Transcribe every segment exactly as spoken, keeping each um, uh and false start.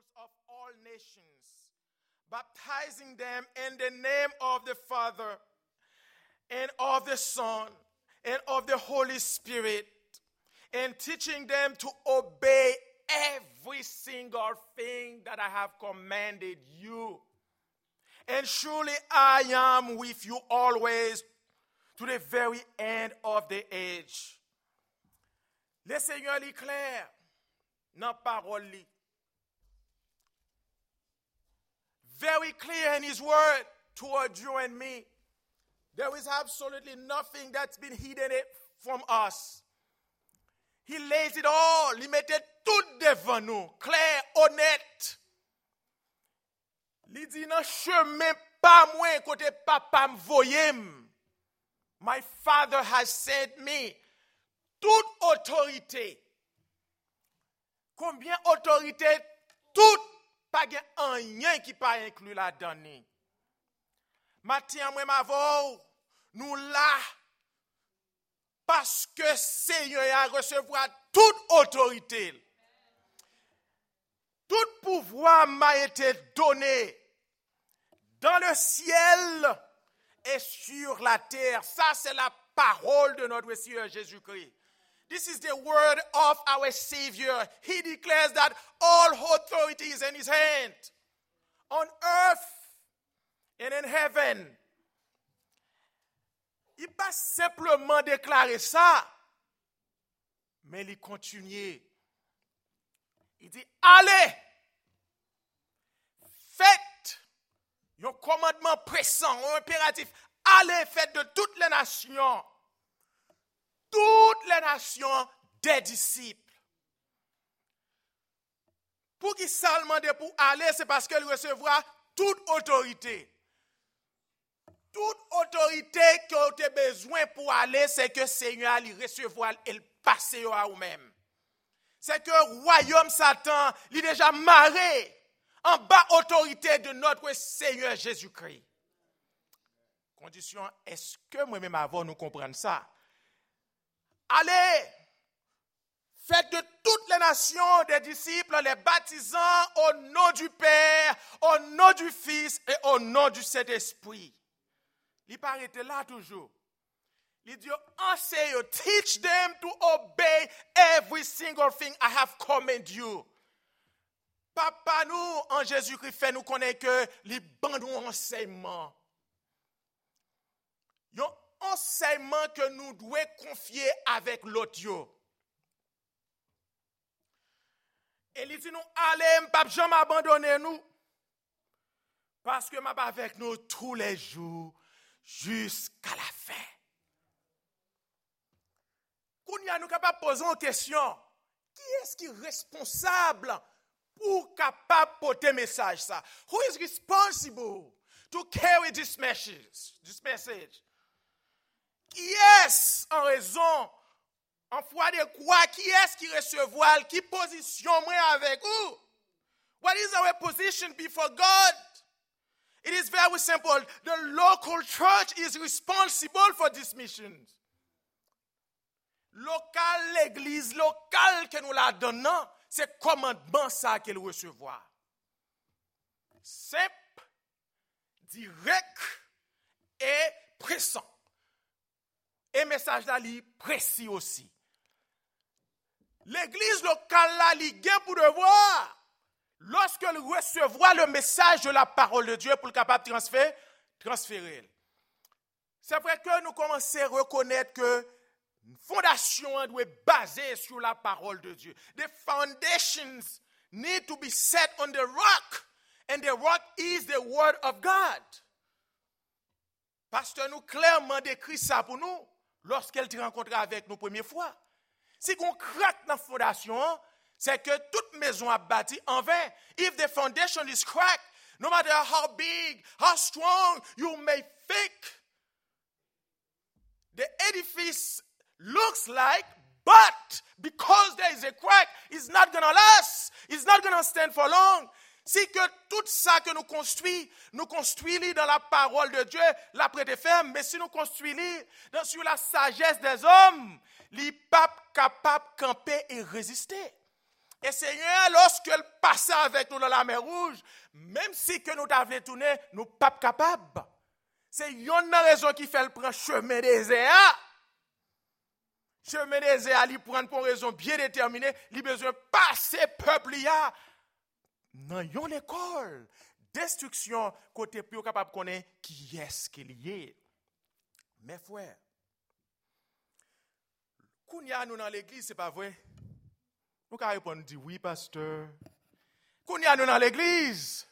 of all nations, baptizing them in the name of the Father and of the Son and of the Holy Spirit, and teaching them to obey every single thing that I have commanded you. And surely I am with you always to the very end of the age. Le Seigneur est clair dans parole li. Very clear in his word toward you and me. There is absolutely nothing that's been hidden from us. He lays it all. Il mettait tout devant nous, clair, honnête. Il dit non chemin pas moi côté papa m'voyem. My Father has sent me. Toute autorité. Combien autorité? Toute. Pas rien qui pas inclus là-dedans. Matin moi m'avou, nous là parce que Seigneur a recevoir toute autorité. Tout pouvoir m'a été donné dans le ciel et sur la terre. Ça, c'est la parole de notre Seigneur Jésus-Christ. This is the word of our Savior. He declares that all authority is in his hand, on earth and in heaven. Il n'a pas simplement déclaré ça, mais il continue. Il dit, allez, faites un commandement pressant, un impératif. Allez, faites de toutes les nations, toutes les nations des disciples. Pour qu'il s'en demande pour aller, c'est parce qu'elle recevra toute autorité. Toute autorité que tu as besoin pour aller, c'est que le Seigneur lui recevra et le passer à vous-même. C'est que le royaume Satan, il est déjà marré en bas autorité de notre Seigneur Jésus-Christ. Condition, est-ce que moi-même avant nous comprendre ça? Allez, faites de toutes les nations des disciples, les baptisant au nom du Père, au nom du Fils et au nom du Saint-Esprit. Il paraît là toujours. Il dit, enseigne, teach them to obey every single thing I have commanded you. Papa, nous, en Jésus-Christ, fait nous connaître que les bandes ont enseignement. Il y a un enseignement que nous devons confier avec l'autre. Et il dit, nous, allez, papa, jamais abandonner nous. Parce que je suis avec nous tous les jours, jusqu'à la fin. Quand nous sommes capables de poser une question, qui est-ce qui est responsable pour capable de porter message ça? Who is responsible to carry this message? This message? Qui est-ce en raison, en foi de quoi, qui est-ce qui recevra, qui position moi avec vous? What is our position before God? It is very simple. The local church is responsible for this mission. Local, l'église locale que nous la donnons, c'est commandement ça qu'elle recevra. Simple, direct et pressant. Et message là, li précis aussi. L'église locale là, li gain pour devoir. Lorsqu'elle recevra le message de la parole de Dieu pour le capable de transférer, transférer. C'est vrai que nous commençons à reconnaître que une fondation doit être basée sur la parole de Dieu. The foundations need to be set on the rock, and the rock is the word of God. Pasteur nous clairement décrit ça pour nous lorsqu'elle te rencontre avec nous première fois. Si on craque dans la fondation, c'est que toute maison a bâti en vain. If the foundation is cracked, no matter how big, how strong you may think the edifice looks like, but because there is a crack, it's not going to last. It's not going to stand for long. Si que tout ça que nous construisons, nous construisons dans la parole de Dieu, la prêter ferme, mais si nous construisons sur la sagesse des hommes, les papes capables de camper et résister. Et Seigneur, lorsqu'elle passait avec nous dans la mer Rouge, même si que nous t'avions tourné, nous ne sommes pas capables. C'est une raison qui fait le prendre chemin désert. Chemin désert, il prend pour une raison bien déterminée, il a besoin de passer peuple là. Dans une école, destruction, côté plus capable de connaître qui est-ce qu'il y est. Mes frères, quand nous dans l'église, ce n'est pas vrai. Nous pouvons répondre, dire oui, pasteur. Quand nous dans l'église.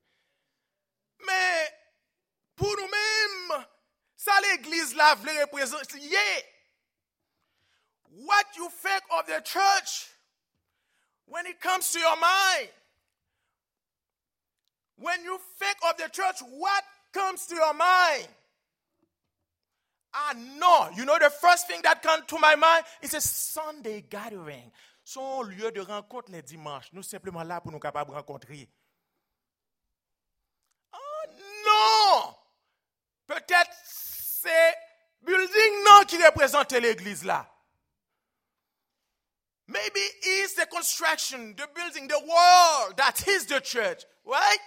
Mais pour nous-mêmes, ça l'église là veut représenter. Yeah. What you think of the church when it comes to your mind? When you think of the church, what comes to your mind? Ah, no. You know the first thing that comes to my mind is a Sunday gathering. Son lieu de rencontre les dimanches. Nous simplement là pour nous capables de rencontrer. Ah, non. Peut-être c'est building non qui représente l'église là. Maybe it's the construction, the building, the wall that is the church, right?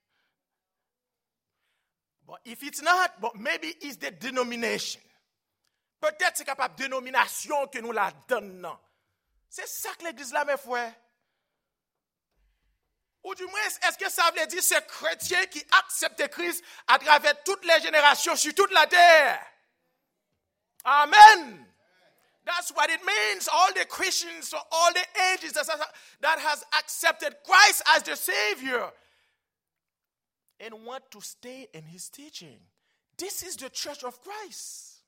But if it's not, but maybe it's the denomination. Peut-être c'est capable de dénomination que nous la donnons. C'est ça que l'église là, mes frères. Ou du moins, est-ce que ça veut dire ces chrétiens qui acceptent Christ à travers toutes les générations sur toute la terre? Amen. That's what it means. All the Christians for all the ages that has accepted Christ as the Savior and want to stay in his teaching. This is the church of Christ.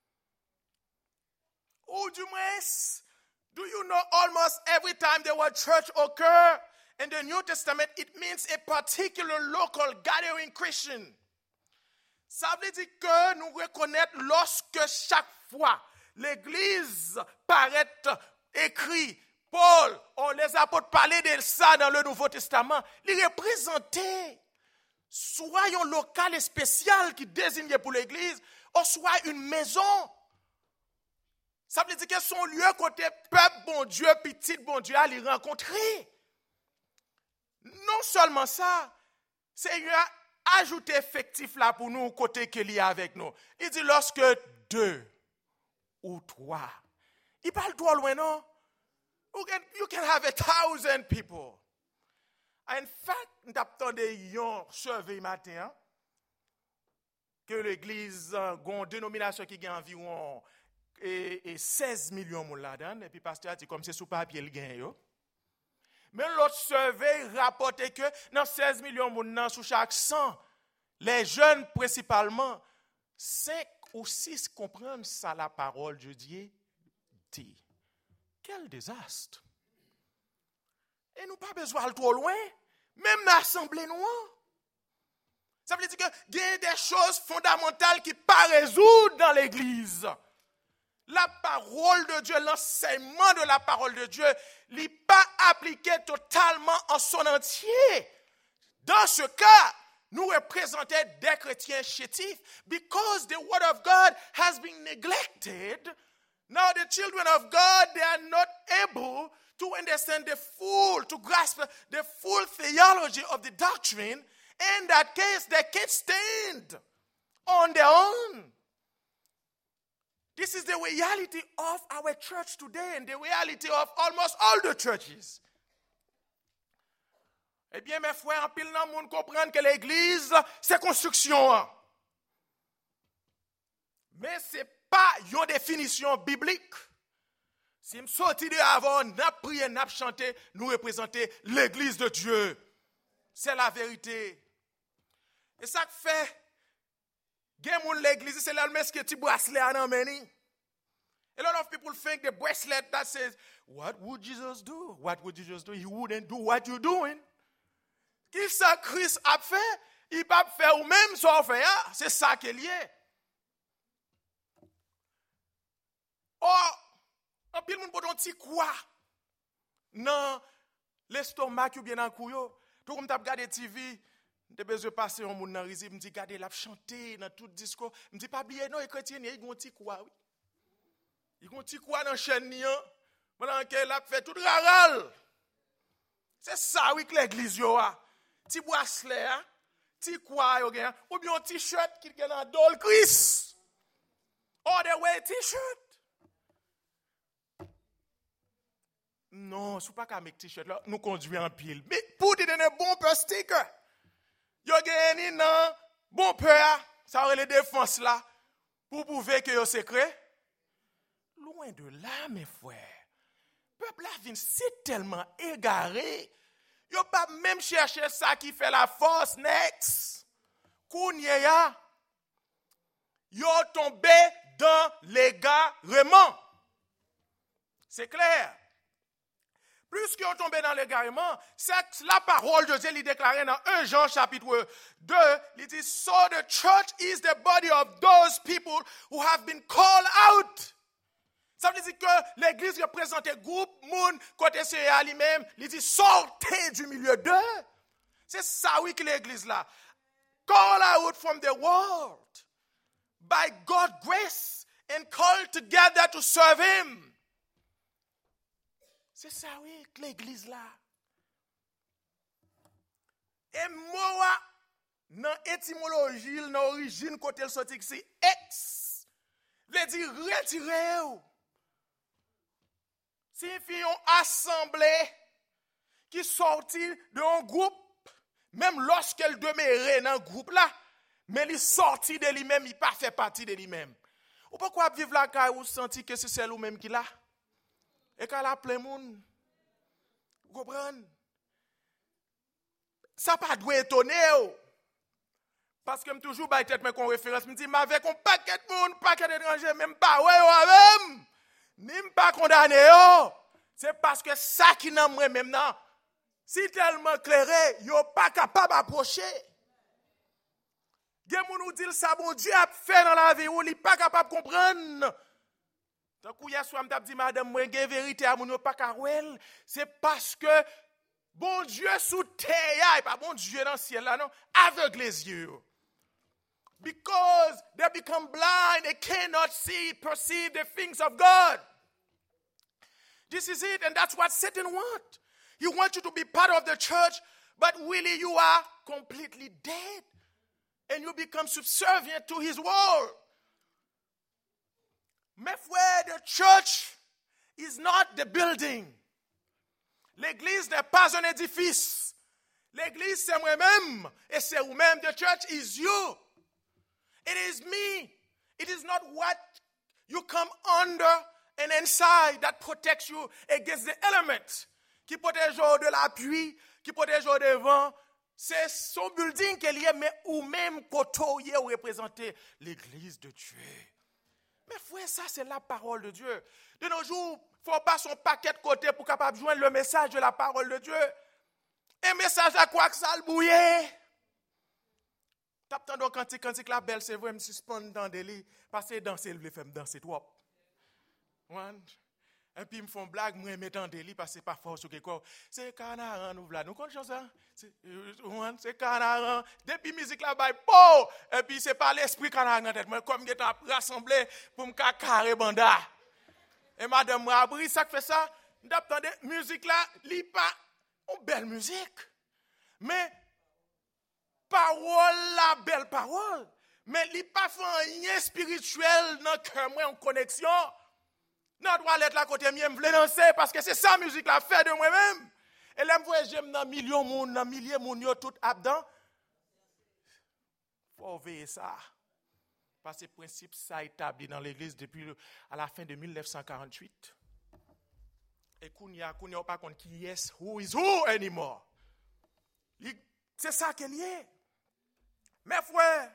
Ou du moins, do you know almost every time the word church occur in the New Testament, it means a particular local gathering Christian. Ça veut dire que nous reconnaissons lorsque chaque fois l'Église paraît écrit, Paul, on les apôtres parlaient de ça dans le Nouveau Testament, les représenter soit un local spécial qui désignait pour l'Église, ou soit une maison. Ça veut dire que son lieu côté peuple bon Dieu, petit bon Dieu, à les rencontrer. Non seulement ça, Seigneur a ajouté effectif là pour nous, côté qu'il y a avec nous. Il dit lorsque deux ou trois. Il parle trop loin, non? You can, you can have a thousand people. In fact, nous attendons un survey matin hein, que l'église a une dénomination qui a environ et, et seize millions de là-dedans. Et puis, pasteur a dit comme c'est sous papier le gain. Mais l'autre survey rapportait que dans seize millions de monde, sous chaque cent, les jeunes principalement, cinq ou six comprennent ça la parole de Dieu dit. Quel désastre! Et nous pas besoin de trop loin, même dans l'assemblée noire. Ça veut dire qu'il y a des choses fondamentales qui ne sont pas résolues dans l'église. La parole de Dieu, l'enseignement de la parole de Dieu, n'est pas appliqué totalement en son entier. Dans ce cas, nous représentons des chrétiens chétifs because the word of God has been neglected. Now the children of God, they are not able to understand the full, to grasp the full theology of the doctrine. In that case, they can't stand on their own. This is the reality of our church today and the reality of almost all the churches. Eh bien, mes frères, en pile dans le monde comprendre que l'église, c'est construction. Mais ce n'est pas une définition biblique. Si je sortis de avant, nous prions, nous chanté, nous représenter l'église de Dieu. C'est la vérité. Et ça fait, l'église, c'est là le mesque petit bracelet à l'emmeni. A lot of people think the bracelet that says, what would Jesus do? What would Jesus do? He wouldn't do what you're doing. Qu'est-ce que Christ a fait? Il va faire ou même ça fait. C'est ça qu'il y est. Or, en pile moun poton ti quoi? Non, l'estomac ou bien dans couyo. Tout comme t'as regardé T V, t'as besoin de passer un moun dans risi, me dit garder la chanter dans tout discours, me dit pas oublier non, les chrétiens ils gon ti quoi oui. Ils gon ti quoi dans chaîne ni hein. Pendant qu'elle a fait tout raral. C'est ça, oui, que l'église yo a. Ti bracelet, ti quoi yo gen, ou bien un t-shirt qui gen dans dol Chris. Or they wear t-shirt. Non, c'est pas qu'à mettre t-shirt là, nous conduisons en pile. Mais pour te donner bon peu sticker. Yo gen nan bon peu, ça aurait les défenses là, pour prouver que yo secret. Loin de là, mes frères. Peuple là vient si tellement égaré. Yo pas même chercher ça qui fait la force next. Kounye ya. Yo tombé dans l'égarement. C'est clair. Plus qu'ils ont tombé dans l'égarement, c'est la parole de Dieu lui déclarait dans un Jean chapitre deux, il dit, so the church is the body of those people who have been called out. Ça veut dire que l'église représente un groupe, moun, côté c'est à lui-même, il dit, sortez du milieu d'eux. C'est ça, oui, que l'église là. Call out from the world by God's grace and called together to serve him. C'est ça, oui, que l'église là. Et moi, dans l'étymologie, dans l'origine, côté le sorti, c'est ex. Veut dire retirer. Signifie une assemblée qui sortit d'un groupe, même lorsqu'elle demeurait dans un groupe là, mais il sortit de lui-même, il n'a pas fait partie de lui-même. Ou pourquoi vivre là, car vous sentez que c'est celle ou même qui là? Et qu'elle a plein de monde. Vous comprenez? Ça pas doit étonner. Parce que je toujours baille tête mais qu'on référence, me dit, mais avec un paquet de monde, paquet d'étrangers, même pas, ouais, même. Même pas condamné. C'est parce que ça qui n'a moi même non. Si tellement clairé, yo pas capable d'approcher. Gen moun nous dit ça bon Dieu a fait dans la vie ou il pas capable de comprendre. Tant que hier soir m't'a dit madame moi gen vérité à moun yo pas karouel, c'est parce que bon Dieu sous terre, pas bon Dieu dans le ciel là non, aveugle les yeux. Because they become blind, they cannot see, perceive the things of God. This is it, and that's what Satan wants. He wants you to be part of the church, but really you are completely dead. And you become subservient to his word. Mes frères, the church is not the building. L'église n'est pas un édifice. L'église, c'est moi-même. Et c'est vous-même. The church is you. It is me. It is not what you come under and inside that protects you against the elements. Qui protège de la pluie, qui protège des vents. C'est son building qu'elle y est, mais ou même koto y est représenter l'église de Dieu. Mais frère, ça c'est la parole de Dieu. De nos jours, il ne faut pas son paquet de côté pour capable joindre le message de la parole de Dieu. Un message à quoi que ça le bouillé. T'as donc quand quand la belle c'est vrai me suspendre dans des lits parce que danser le faire me danser trop. One. Et puis ils me font blague moi mettre dans des lits parce que c'est pas fort sur quelque chose. C'est canaran nous là. Nous connaissons ça. C'est one, c'est canaran. Depuis musique là bas po et puis c'est pas l'esprit canaran dans tête moi comme j'étais rassemblé pour me carré banda. Et madame m'a appris ça fait ça. D'entendre musique là, li pas une belle musique. Mais parole la belle parole, mais il pas fait rien spirituel dans cœur moi en connexion. Non doit être là côté moi me vle danser parce que c'est ça musique la fait de moi-même. Et là me voyez j'aime dans millions monde, dans milliers monde yo tout abdan. Faut veiller ça. Parce que principe ça établi dans l'église depuis à la fin de mille neuf cent quarante-huit. Et kounya kounya pas contre qui est who is who anymore. C'est ça qu'elle y est. Mes frères,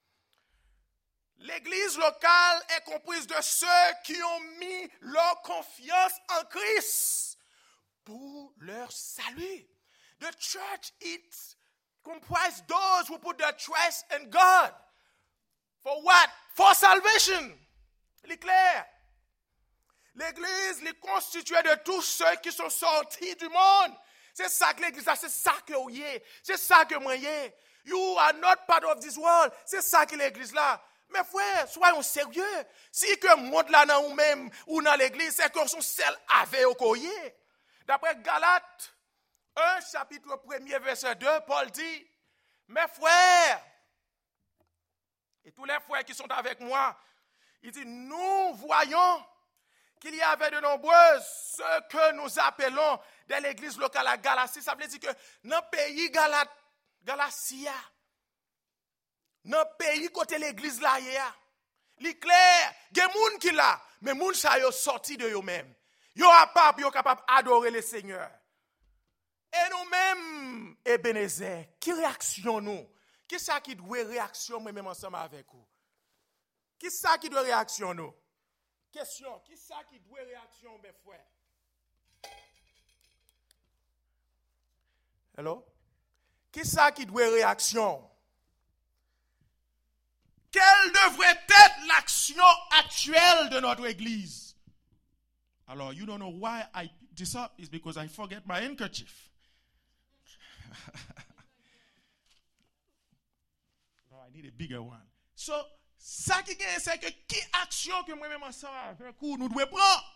l'église locale est comprise de ceux qui ont mis leur confiance en Christ pour leur salut. The church it comprises those who put their trust in God. For what? For salvation. Il est clair. L'église est constituée de tous ceux qui sont sortis du monde. C'est ça que l'église a, c'est ça que vous êtes. C'est ça que moi y You are not part of this world. C'est ça que l'église là. Mes frères, soyons sérieux. Si que monde là dans ou même ou dans l'église, c'est que son seul avec au coyer. D'après Galates un chapitre premier, verset deux, Paul dit, mes frères, et tous les frères qui sont avec moi, il dit, nous voyons qu'il y avait de nombreux, ce que nous appelons de l'église locale à Galatie. Ça veut dire que dans le pays Galat, Galatia, dans le pays côté l'église là, il est clair, il y a des gens qui là, mais les gens sont sortis de eux-mêmes. Ils sont capables d'adorer le Seigneur. Et nous-mêmes, Ebenezer, qui réaction nous? Qui est-ce qui doit réaction moi-même ensemble avec vous? Qui est-ce qui doit réaction nous? Question, qui est-ce qui doit réaction, mes frères? Hello? Qui est-ce qui doit réaction? Quelle devrait être l'action actuelle de notre église? Alors, you don't know why I picked this up is because I forget my handkerchief. No, I need a bigger one. So, ça qui est, c'est que qui action que moi-même ensemble avec vous nous devons prendre?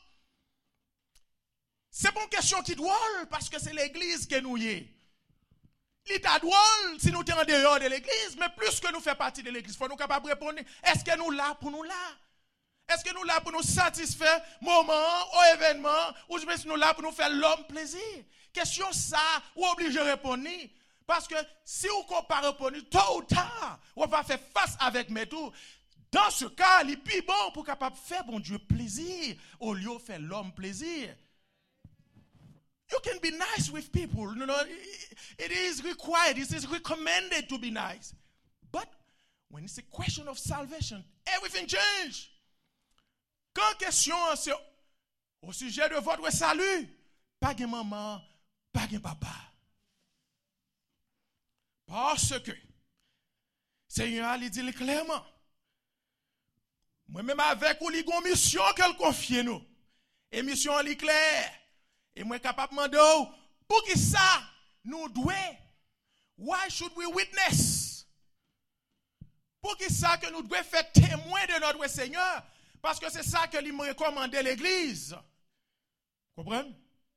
C'est pas une question qui drôle parce que c'est l'église que nous y est. L'état drôle si nous sommes en dehors de l'église, mais plus que nous faisons partie de l'église, il faut nous capables de répondre, est-ce que nous là pour nous là? Est-ce que nous là pour nous satisfaire moment, au événement, ou est-ce que nous là pour nous faire l'homme plaisir? Question ça, ou obligé de répondre. Parce que si on compare répondre, tôt ou tard, on va faire face avec mes tours. Dans ce cas, il est plus bon pour capable faire bon Dieu plaisir, au lieu de faire l'homme plaisir. You can be nice with people. You know, it is required, it is recommended to be nice. But when it's a question of salvation, everything changes. Quand question c'est au sujet de votre salut, pas de maman, pas de papa. Parce que Seigneur lui dit clairement, moi-même avec vous, il y a une mission qu'elle confie nous. Et mission est claire. Et moi capable de demander, pour qui ça nous doit? Why should we witness? Pour qui ça que nous devons faire témoin de notre Seigneur? Parce que c'est ça que lui me recommande l'église. Comprenez?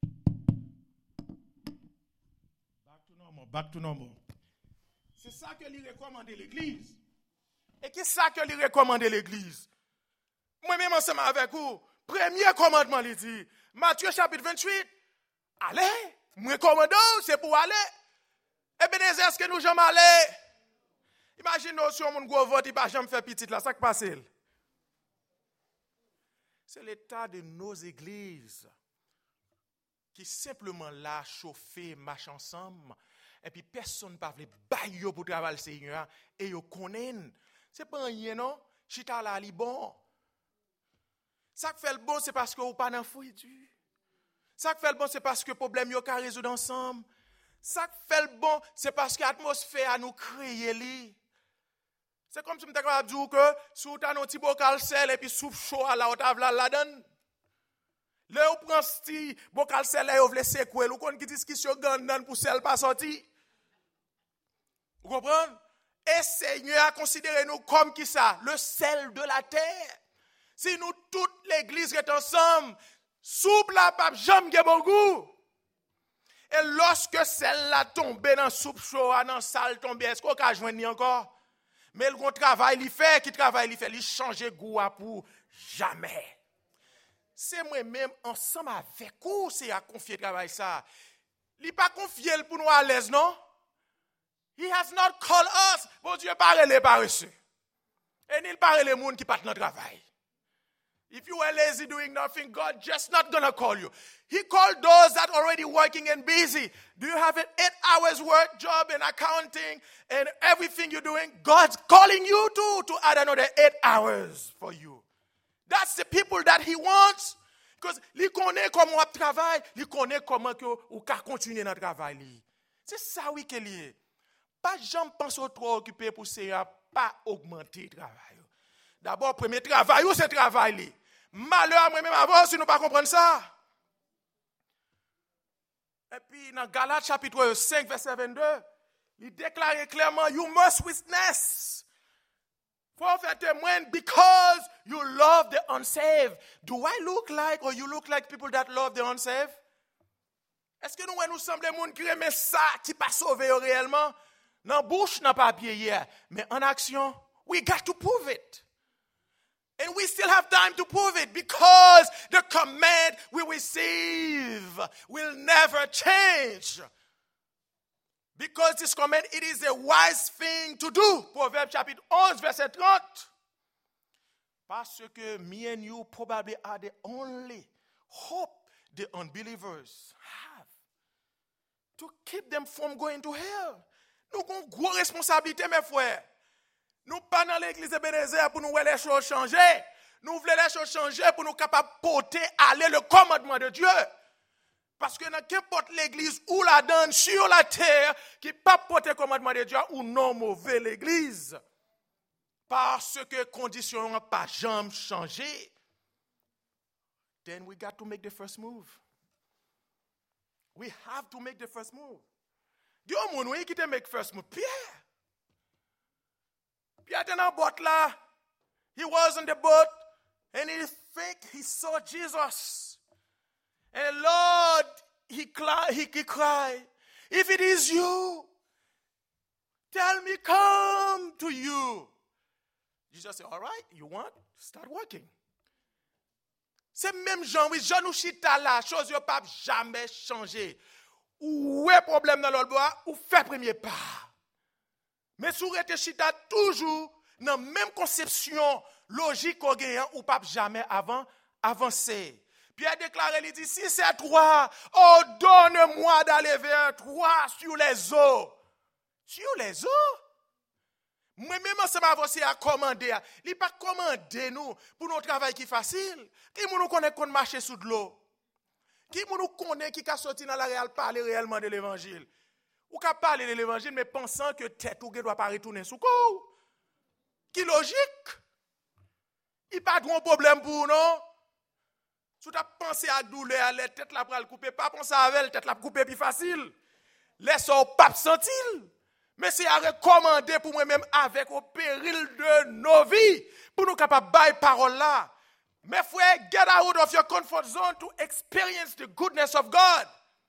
Back to normal, back to normal. C'est ça que lui recommande l'église. Et qu'est-ce ça que lui recommande l'église? Moi-même ensemble avec vous, premier commandement, il dit, Matthieu chapitre vingt-huit, allez, moi recommande, c'est pour aller. Eh bien, est-ce que nous jamais aller? Imaginez si on a un gros vote, il ne va jamais faire petit là, ça qui passe. C'est l'état de nos églises qui simplement là, chauffer, marche ensemble, et puis personne ne parle bailler pour travailler le Seigneur, et ils connaissent. C'est pas rien, non? Chita là, li bon. Ça qui fait le bon, c'est parce que vous pas dans fouille du. Ça qui fait le bon, c'est parce que le problème yo ka résoudre ensemble. Ça qui fait le bon, c'est parce que l'atmosphère a nous créé li. C'est comme si je me capable dire que si vous avez un petit bocal sel et puis soupe chaud à la haute avla la donne. Là vous prend petit bocal sel et vous voulez secouer, vous connaissez qui discussion gandan pour sel pas sorti. Vous comprenez? Et Seigneur a considéré nous comme qui ça? Le sel de la terre. Si nous toute l'église est ensemble, soupe la pape jamais gen bon goût. Et lorsque celle-là tombe dans soupe chaud, dans salle tombe, est-ce qu'on peut joindre encore? Mais le travail il fait, qui travaille il fait, il change goût pour jamais. C'est moi-même ensemble avec vous, c'est à confier travail ça. Il n'est pas confié pour nous à l'aise, non? He has not called us. Bon Dieu parle les paresseux. Et il parle les gens qui partent dans le travail. If you were lazy doing nothing, God just not gonna call you. He called those that are already working and busy. Do you have an eight hours work job in accounting and everything you're doing? God's calling you too to add another eight hours for you. That's the people that he wants. Because il connaît comment on travaille, il connaît comment on peut continuer notre travail. C'est ça oui qu'il y est. Pas jamais penser au trop occupé pour Seigneur, pas augmenter le travail. D'abord, premier travail, c'est le travail. Malheur, moi-même avant, si nous ne pas comprendre ça. Et puis, dans Galates chapitre cinq, verset vingt-deux, il déclare clairement, you must witness. Faut faire témoin because you love the unsaved. Do I look like, or you look like people that love the unsaved? Est-ce que nous, nous sommes des gens qui aiment ça, qui pas sauvé réellement? Dans la bouche, dans le papier hier. Mais en action, we got to prove it. And we still have time to prove it because the command we receive will never change. Because this command, it is a wise thing to do. Proverbe chapitre eleven, verset thirty. Parce que me and you probably are the only hope the unbelievers have to keep them from going to hell. Nous avons une grosse responsabilité, mes frères. Nous pas dans l'église de Ebenezer pour nous voir les choses changer. Nous voulons les choses changer pour nous capables de porter aller le commandement de Dieu. Parce que dans n'importe l'église ou la donne sur la terre qui pas porter le commandement de Dieu ou non mauvais l'église. Parce que conditions n'ont pas jamais changé. Then we got to make the first move. We have to make the first move. Dieu mon oui qui te make first move. Pierre. Pierre était dans la boat là. He was in the boat and he think he saw Jesus. And Lord, he cried, he, he cried, if it is you, tell me come to you. Jesus said, all right, you want? Start working. C'est même Jean, oui, Jean nous chita là, chose yo pas jamais changé. Ou est problème dans l'autre bois, ou fait premier pas. Mais si vous êtes chita toujours dans la même conception logique qu'on gagne, ou pas jamais avant avancer. Pierre a déclaré, il dit, si c'est toi, oh donne-moi d'aller vers toi sur les eaux. Sur les eaux? Moi-même, ça m'a avancé à commander. Il n'est pas commandé nous pour notre travail qui est facile. Qui nous connaît qu'on marche sous de l'eau? Qui nous connaît qui a sorti dans la réelle parler réellement de l'évangile? Ou qui parler de l'évangile, mais pensant que tête ou ne doit pas retourner sous corps? Qui logique? Il n'y a pas de problème pour nous. Si tu as pensé à douleur, la tête la pral couper, pas penser à la tête la couper plus facile. Laisse au pape sentir. Mais c'est à recommander pour moi-même avec au péril de nos vies pour nous capables de bailler parole là. Mes frères, get out of your comfort zone to experience the goodness of God.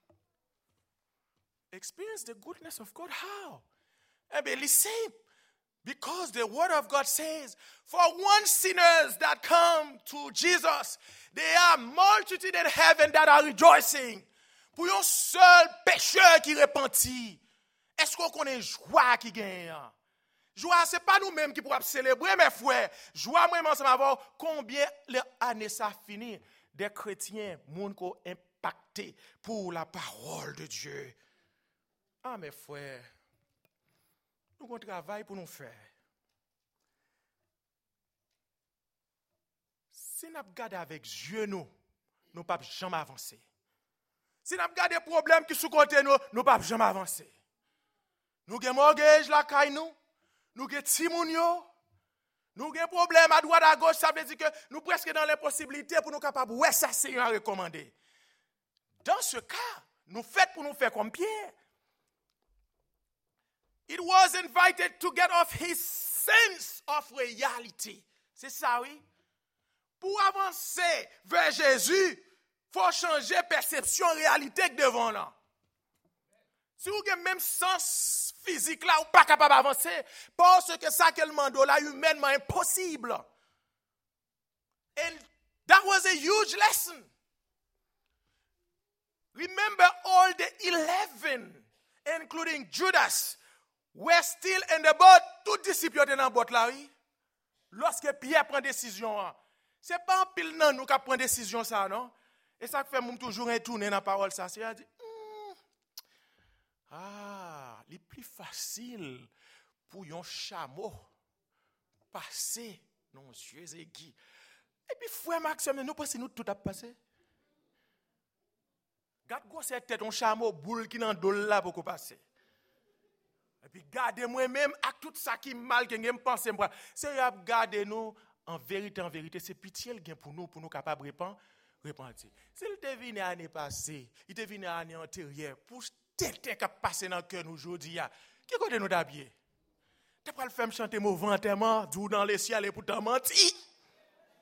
Experience the goodness of God how? Eh bien, listen. Because the word of God says, for one sinners that come to Jesus, there are multitudes in heaven that are rejoicing. Pour un seul pécheur qui repentit, est-ce qu'on connaît joie qui gagne? Joie, ce n'est pas nous-mêmes qui pourrons célébrer, mes frères. Joie, moi-même, ça va voir combien l'année ça finit. Des chrétiens, monde qui ont impacté pour la parole de Dieu. Ah, mes frères, nous avons un travail pour nous faire. Si nous regardons avec Dieu, nous ne pouvons jamais avancer. Si nous regardons des problèmes qui sont côté nous, nous ne pouvons jamais avancer. Nous avons un mortgage là, nous. Nous avons un timounio. Nous avons un problème à droite, à gauche. Ça veut dire que nous sommes presque dans l'impossibilité pour nous capables. Ouais, ça c'est à recommander. Dans ce cas, nous faisons pour nous faire comme Pierre. It was invited to get off his sense of reality. C'est ça, oui. Pour avancer vers Jésus, il faut changer perception, réalité devant là. Si vous avez le même sens physique là, vous n'êtes pas capable d'avancer, parce que ça qu'elle demande là, humainement impossible. And that was a huge lesson. Remember all the eleven, including Judas, were still in the boat. Tout disciples étaient dans la boat là, oui. Lorsque Pierre prend décision, ce n'est pas un pile non nous qui prend décision ça, non? Et ça fait moi toujours retourner dans la parole ça. C'est à dire, mm, ah, il est plus facile pour un chameau passer nos yeux aiguës. Et puis frère Maxime, nous pensons nous tout a passé. Garde quoi cette tête un chameau boule qui dans dol là pour passer. Et puis gardez moi-même avec tout ça qui mal que me penser moi. C'est y garder nous en vérité en vérité, c'est pitié le gain pour nous pour nous capables de répondre. Repentir. S'il te venu l'année passée, il te venu l'année antérieure, pour tel tel qui a passé dans le cœur nous aujourd'hui, qui côté nous d'habiller? Tu pas le faire me chanter mon ventement, d'où dans les ciels et pour t'en mentir.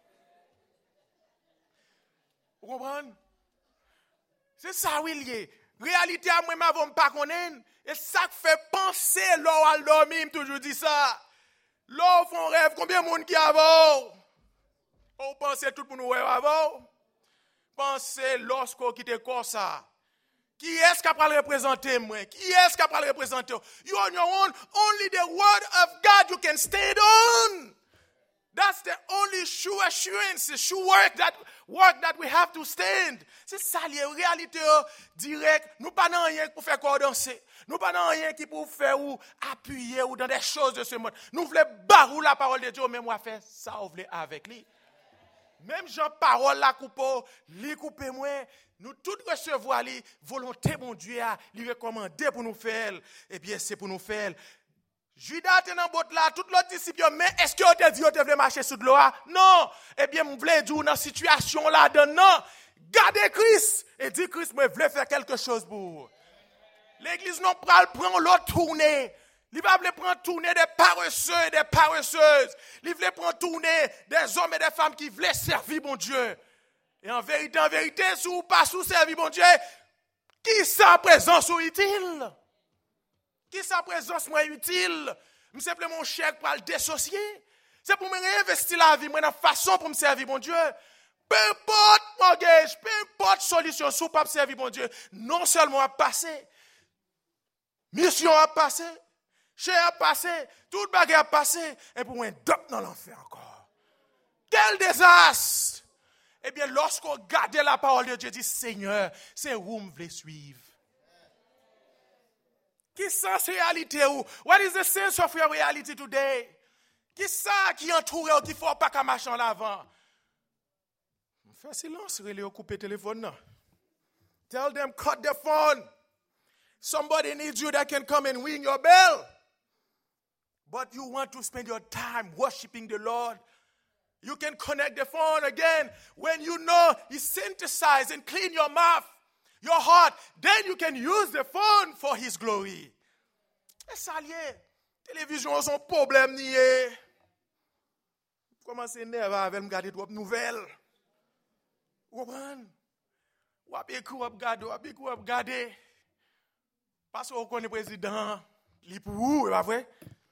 Vous comprenez? C'est ça, oui, lié. Réalité à moi, je ne pas connaître. Et ça fait penser, l'or à dormir, toujours dit ça. L'or font rêve, combien de monde qui a avant? On pense tout pour nous avant. Pensez lorsqu'on quitte comme ça. Qui est-ce qui va le représenter moi? Qui est-ce qui va le représenter? You on your own, only the word of God you can stand on. That's the only sure assurance, the sure work that work that we have to stand. C'est ça la réalité directe. Nous pas dans rien pour faire coordonner. Nous pas dans rien qui pour faire ou appuyer ou dans des choses de ce monde. Nous voulons barou la parole de Dieu, même moi faire ça ou voulez avec lui. Même Jean parole la coupe, li couper moi, nous tout recevoir li volonté mon Dieu a li recommander pour nous faire. Et bien c'est pour nous faire. Judas était dans botte là, tout l'autre disciple, mais est-ce que vous te dit vous devez marcher sous de l'eau? Non. Eh bien, vous voulez dire dans cette situation là non. Gardez Christ et dit Christ, moi je veux faire quelque chose pour vous. L'église non pral prend l'autre tournée. Il va prendre tourner des paresseux et des paresseuses. Il veut prendre tourner des hommes et des femmes qui veulent servir mon Dieu. Et en vérité, en vérité, si vous pas sous servir mon Dieu, qui sa présence est utile? Qui sa présence est utile? Je simplement mon chèque pour le dissocier. C'est pour me réinvestir la vie, moi, dans la façon pour me servir mon Dieu. Peu importe mortgage, peu importe solution, si vous pas servir mon Dieu, non seulement à passer, mission à passer, chè a passé, tout bagay a passé, et pour moi, dop dans l'enfer encore. Quel désastre! Eh bien, lorsqu'on garde la parole de Dieu, dit Seigneur, c'est où me voulez suivre. Qui ça, c'est réalité où? What is the sense of your reality today? Qui ça qui entoure ou qui faut pas qu'à marcher en l'avant? Fais silence, relais, couper téléphone. Tell them, cut the phone. Somebody needs you that can come and ring your bell. But you want to spend your time worshiping the Lord. You can connect the phone again when you know He synthesize and clean your mouth, your heart. Then you can use the phone for His glory. Et ça lié. Télévision, son problème nié. Comment c'est nerveux avec me garder trop nouvelles. Vous comprenez? Ou à écouter, ou à regarder, ou à écouter, ou à regarder. Parce qu'on connaît le président, il est pour vous, c'est pas vrai?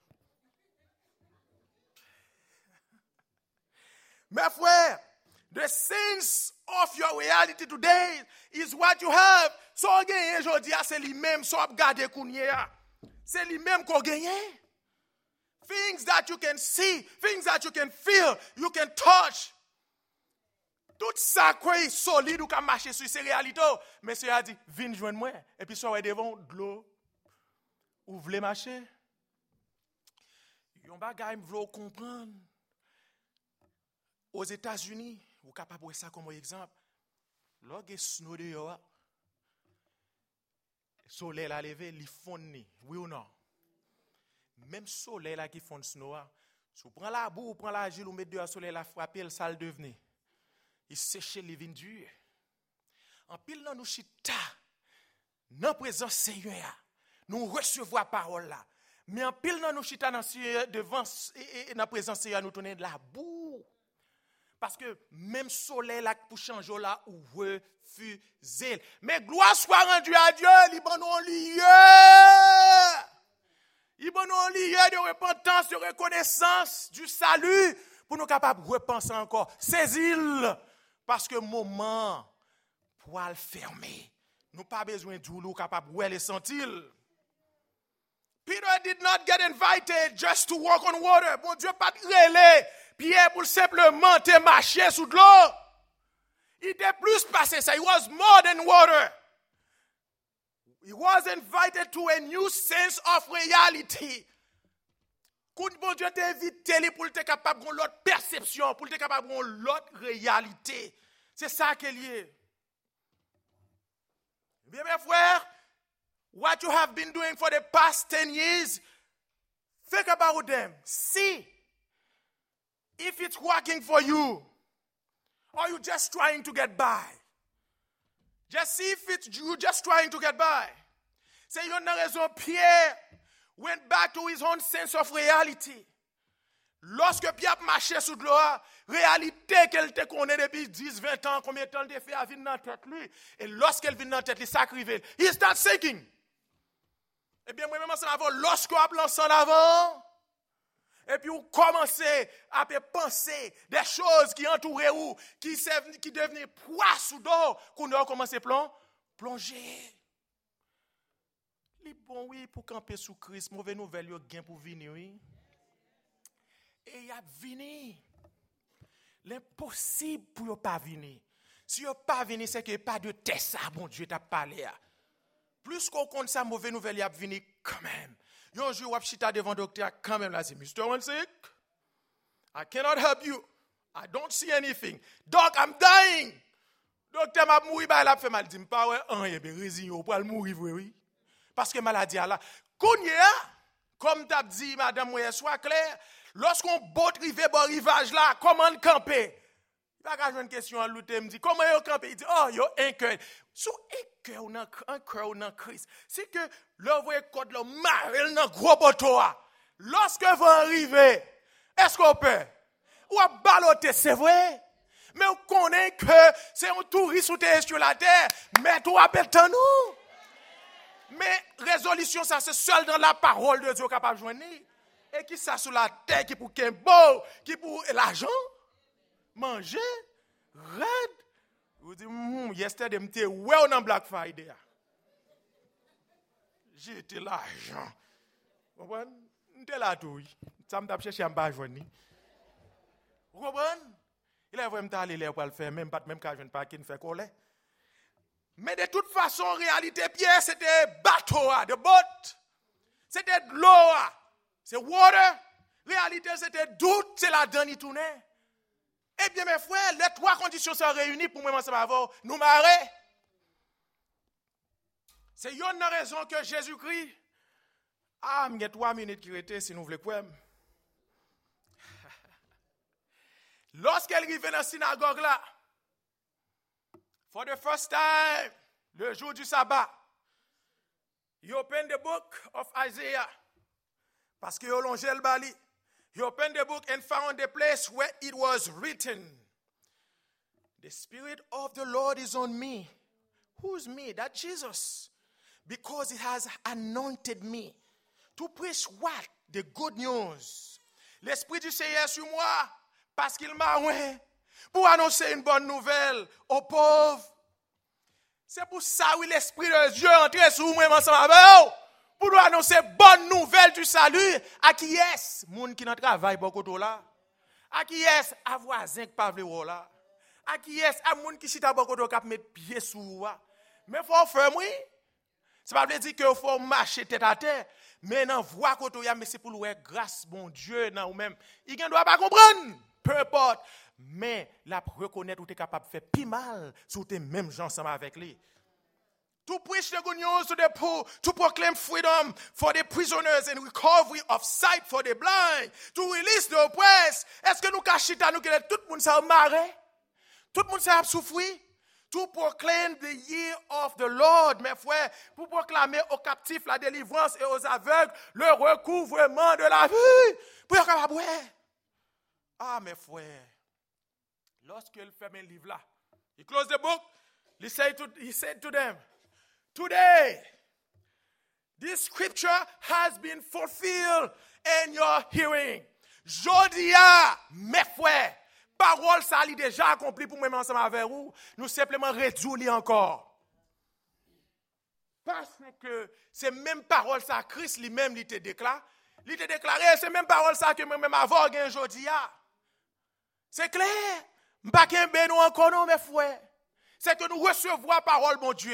Mes frères, the sense of your reality today is what you have. So, gagné aujourd'hui, c'est lui-même, so, regarder kounye. C'est lui-même qu'on gagne. Things that you can see, things that you can feel, you can touch. Tout ça, quoi, solide ou qu'à marcher sur ces réalités. Mais c'est a dit, viens joindre moi. Et puis, ça va devant de l'eau. Ou vous voulez marcher? Yon bagay m'vlo comprendre. Aux États-Unis, vous capable de ça comme exemple. Lorsque snow de yo, soleil la levé, il fond ni, oui ou non? Même soleil là qui fond snow, si vous prenez la boue, vous prenez la gile, vous mettez dehors soleil la frapper, ça le devenir. Il sèche les vins durs. En pile dans nous chita, dans présence Seigneur, nous recevons la parole là. Mais en pile dans nous chita devant et dans présence Seigneur, nous tournons de la boue. Parce que même soleil là pour changer là ou refuser. Mais gloire soit rendue à Dieu, il bon nous lieu. Il bon nous lieu de repentance, de reconnaissance du salut pour nous capables de repenser encore. Saisir parce que moment pour le fermer. Nous pas besoin de nous capable de le sentir. Peter did not get invited just to walk on water. Bon Dieu pas relé Pierre pour simplement te marcher sous de l'eau. Il était plus passé ça. He was more than water. He was invited to a new sense of reality. Quand bon Dieu t'a invité pour être capable de l'autre perception, pour être capable de l'autre réalité. C'est ça qu'il est. Bien mes frères, what you have been doing for the past ten years, think about them. See if it's working for you, or you just trying to get by. Just see if it's you just trying to get by. C'est une raison Pierre went back to his own sense of reality. Lorsque Pierre marchait sous de l'eau, réalité qu'elle te connaît depuis dix, vingt ans, combien de temps elle fait à venir dans la tête lui. Et lorsqu'elle vient dans la tête, il s'acrive. He start sinking. Eh bien, moi-même, ça va lorsqu'on a lancé en avant, et puis vous commencez à penser des choses qui entouraient vous, qui, qui devenaient poids sous d'eau, qu'on a commencé à plonger. Les bon, oui, pour camper sous Christ, mauvais nouvelle, il y a gain pour venir, oui. Et il y a venir. L'impossible pour ne pas venir. Si vous pas venir, c'est qu'il n'y a pas de test, ça, bon Dieu t'a parlé. Plus qu'on compte ça, mauvaise nouvelle, il y a venir quand même. Un jour, je suis devant le docteur, quand même, là, c'est mister Wansick. I cannot help you. I don't see anything. Doc, I'm dying. Docteur m'a mouru, il a fait mal. Il dit, pas ouais, un, il est résigné, pour mourir, oui. Parce que maladie là. Comme tu as dit, madame, moi, soit clair. Lorsqu'on botte rive bon rivage là, comment camper? Il va avoir une question à l'autre, il me dit, comment vous camper? Il dit, oh, il y a un cœur. Sous un cœur, un cœur dans Christ. C'est que le voyez code le marre dans gros bateau. Lorsque vous arrivez, est-ce qu'on peut? Ou à baloter, c'est vrai? Mais on connaît que c'est un touriste sur la terre, mais tout appelle tant nous. Mais résolution, ça c'est seul dans la parole de Dieu capable de joindre. Et qui ça sur la terre, qui pour qu'un beau, qui pour l'argent, manger, red. Vous dites, hmm, yesterday, j'étais well dans Black Friday. J'ai été l'argent. Vous comprenez? J'étais là tout. Ça m'a cherché un bas journée. Vous comprenez? Il a vraiment allé là pour le faire, même pas même quand je ne pas qui ne fait coller. Mais de toute façon, en réalité, Pierre, c'était bateau, de boat. C'était de l'eau, c'est water. Réalité, c'était doute, c'est la dernière tournée. Eh bien, mes frères, les trois conditions sont réunies pour moi, ça va avoir nous marrer. C'est une raison que Jésus-Christ, ah, il y a trois minutes qui étaient, si nous voulons quoi. Lorsqu'elle arrivait dans la synagogue là, for the first time, le jour du sabbat, he opened the book of Isaiah. Parce que he longé le bali. He opened the book and found the place where it was written. The Spirit of the Lord is on me. Who's me? That's Jesus. Because he has anointed me. To preach what? The good news. L'Esprit du Seigneur sur moi. Parce qu'il m'a oint. Pour annoncer une bonne nouvelle aux pauvres. C'est pour ça que l'Esprit de Dieu est entré sur moi ensemble avec vous. Pour nous annoncer bonne nouvelle du salut. À qui est-ce? Moun qui n'a travail beaucoup là. À qui est-ce? À voisin qui pas vle là. À qui est-ce? À moun qui chita beaucoup de cap mettre pied sous. Mais faut faire oui. Ça pas veut dire que faut marcher tête à tête. Mais dans voie côté ya mais c'est pour louer grâce bon Dieu dans ou même. Il ne doit pas comprendre. Peu importe. Mais la reconnaître ou tu es capable de faire plus mal si tu es même gens ensemble avec lui. To preach the good news to the poor, to proclaim freedom for the prisoners and recovery of sight for the blind, to release the oppressed. Est-ce que nous cachons nous que tout le monde s'est marré? Tout le monde s'est souffert? To proclaim the year of the Lord, mes frères, pour proclamer aux captifs la délivrance et aux aveugles le recouvrement de la vie. Pour être capable de ah, mes frères, lorsqu'il ferme le livre là, he closed the book, he said to, he said to them, today, this scripture has been fulfilled in your hearing. Jodia, mes frères, parole ça est déjà accomplie pour moi ensemble avec vous. Nous simplement réduire encore. Parce que c'est même parole ça, Christ lui-même il te déclare. Il te déclaré, c'est même parole ça que moi-même avant gain Jodia. C'est clair. M'pa kembe nous encore non mes frères. C'est que nous recevons la parole mon Dieu.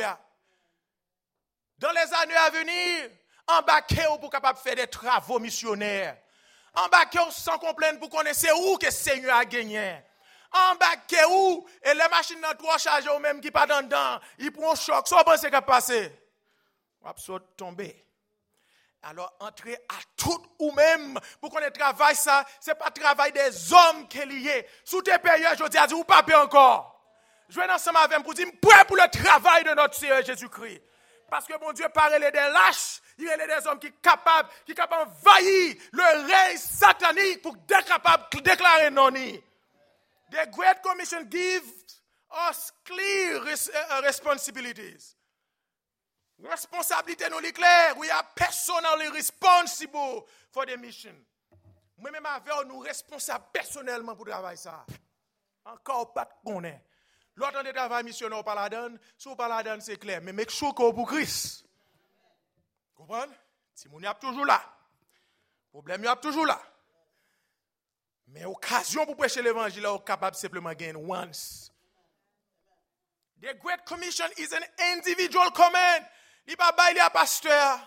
Dans les années à venir, embarquez pour capable faire des travaux missionnaires. Embarquez sans complaindre pour connaître où que le Seigneur a gagné. Embarquez où et les machines dans trois chargées ou même qui pas dedans, ils prennent un choc, ça pense que passer. On va tomber. Alors entrez à tout ou même pour qu'on ait travail ça, c'est pas travail des hommes qui est lié. Sous tes payeurs, je dis à dire ou pas encore. Je vais ensemble avec vous pour dire prêt pour le travail de notre Seigneur Jésus-Christ. Parce que mon Dieu parle des lâches, Il y a des hommes qui sont capables, qui sont capables d'envahir le règne satanique pour être capables de déclarer non. The Great Commission gives us clear res- uh, responsibilities. Responsabilité nous est claire. We are personally responsible for the mission. Moi-même avec nous responsables personnellement pour travailler ça. Encore pas de connaître. L'autre de travail missionnaire par la donne, si vous pas la donne c'est clair, mais make sure que pour Christ. Comprenez? Si mon y a toujours là. Problème y a toujours là. Mais occasion pour prêcher l'évangile est capable simplement gagner once. The Great Commission is an individual command. Il pas bailler à pasteur.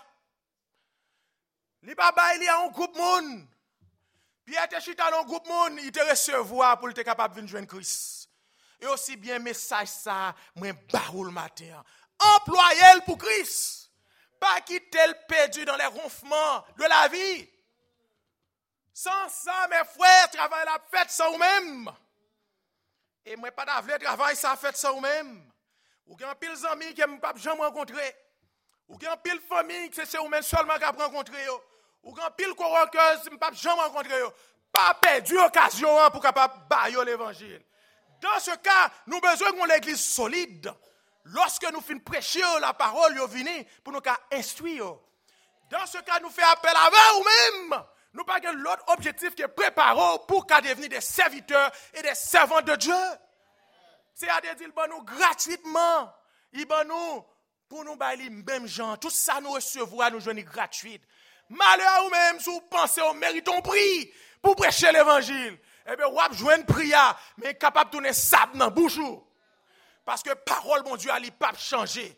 Il pas bailler à un groupe monde. Puis il te chita dans un groupe monde, il te recevoir pour être capable de venir joindre Christ. Et aussi bien message ça, moi barou le matin. Employez-le pour Christ. Pas quitter le perdu dans les ronflements de la vie. Sans ça, mes frères, travail la fête sans vous-même. Et moi, pas d'avoir travail, ça fait sans vous-même. Ou qu'il y a un pile d'amis qui ne pas jamais rencontrer. Ou qu'il y a un pile de famille qui c'est vous-même seulement qui a rencontré. Ou qu'il y a un pile de coworkers qui ne pas jamais rencontrer. Pas perdu l'occasion pour capable bailler l'évangile. Dans ce cas, nous avons besoin d'une église solide. Lorsque nous finissons prêcher la parole, nous venons pour nous instruire. Dans ce cas, nous faisons appel à vous-même. Nous n'avons pas l'autre objectif qui est préparé pour qu'à devenir des serviteurs et des servants de Dieu. C'est à dire qu'il nous gratuitement. Il nous pour nous bailler même gens. Tout ça nous recevoir, nous joindre gratuit. Malheur à vous-même si vous pensez au mérite un prix pour prêcher l'évangile. Eh bien, vous avez joué une prière, mais capable de tourner sable dans la bouche. Parce que parole, mon Dieu, elle n'est pas changée.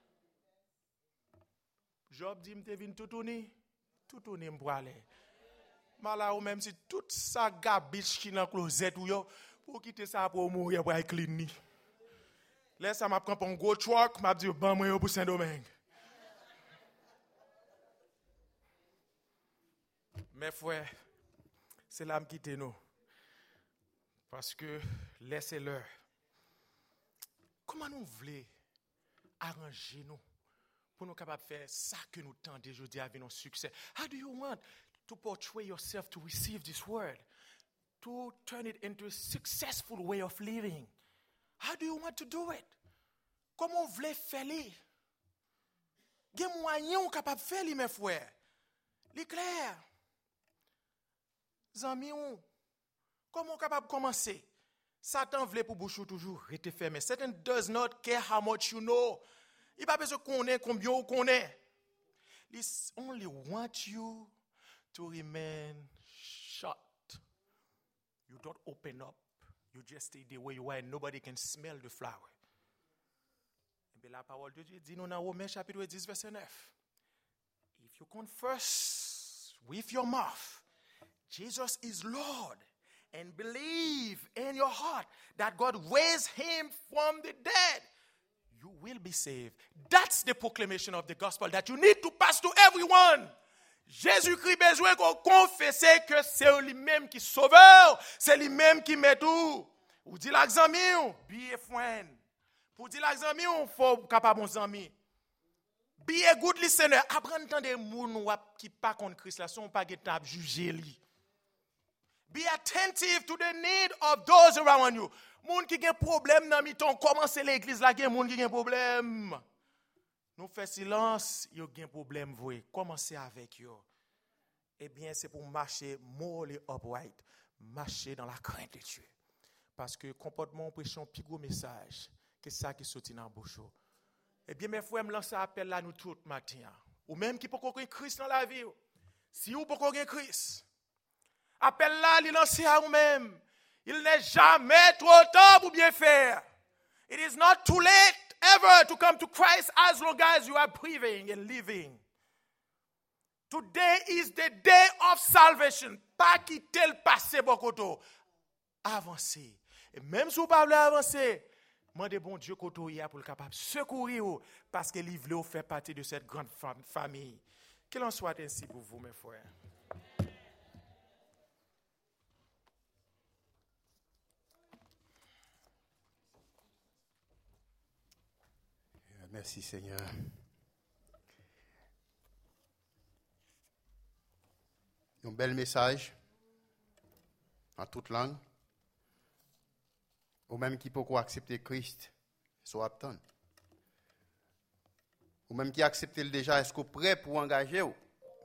Job dit, je viens tout tourner. Tout tourner, pour aller. Malheur ou même si tout ça garbage qui est dans la closet, pour quitter ça pour mourir, pour être clean. Là, ça m'a pris un gros truck, m'a dit, bon, moi, pour Saint-Domingue. Mes frères, c'est là que quitter nous. Parce que, laissez-le. Comment nous voulons arranger nous pour nous capables de faire ça que nous tentons aujourd'hui avec nos succès? How do you want to portray yourself to receive this word? To turn it into a successful way of living? How do you want to do it? Comment vous voulez faire? Il y a des moyens capables de faire, mes frères. C'est clair. Amis, comment on capable de commencer? Satan voulait pour boucher toujours rester fermé. Satan does not care how much you know. Il n'a pas besoin de connaître combien vous connaissez. He only wants you to remain shut. You don't open up. You just stay the way you are and nobody can smell the flower. Et bien la parole de Dieu dit nous dans Romains chapitre dix verset neuf. If you confess with your mouth Jesus is Lord and believe in your heart that God raised him from the dead, you will be saved. That's the proclamation of the gospel that you need to pass to everyone. Jésus-Christ besoin qu'on confesse que c'est lui-même qui sauveur, c'est lui-même qui met tout. Ou dit l'examen, be a friend. Pour dire l'examen, il faut capable mon ami. Be a good listener. Apprendre entendre moun qui pas contre Christ là, sont pas capable juger lui. Be attentive to the need of those around you. Moun qui gen problème dans miton, commencer l'église là, gen moun qui gen problème. Nous fait silence, yo gen problème vrai. Commencez avec yo. Eh bien, c'est pour marcher morally upright, marcher dans la crainte de Dieu. Parce que comportement prêchons plus gros message que ça qui sorti dans bouche. Eh bien, mes frères, me lancer appel là nous tout matin. Ou même qui peut connaître Christ dans la vie. Si vous pouvez connaître Christ, appel là, il lance à vous-même. Il n'est jamais trop tard pour bien faire. It is not too late ever to come to Christ as long as you are breathing and living. Today is the day of salvation. Pas quitter le passé beaucoup. Avancer. Et même si vous parlez avancer, demandez bon Dieu qu'on y a pour le capable secourir parce que il veut faire partie de cette grande famille. Qu'il en soit ainsi pour vous, mes frères. Merci Seigneur. Un bel message en toute langue. Ou même qui peut accepter Christ, soit apte. Ou même qui accepte déjà, est-ce que vous êtes prêt pour engager ou?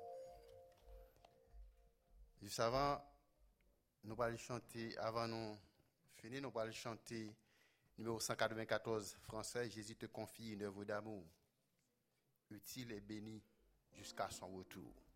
Juste avant, nous allons chanter, avant nous finir, nous allons chanter numéro cent quatre-vingt-quatorze français, Jésus te confie une œuvre d'amour, utile et bénie jusqu'à son retour.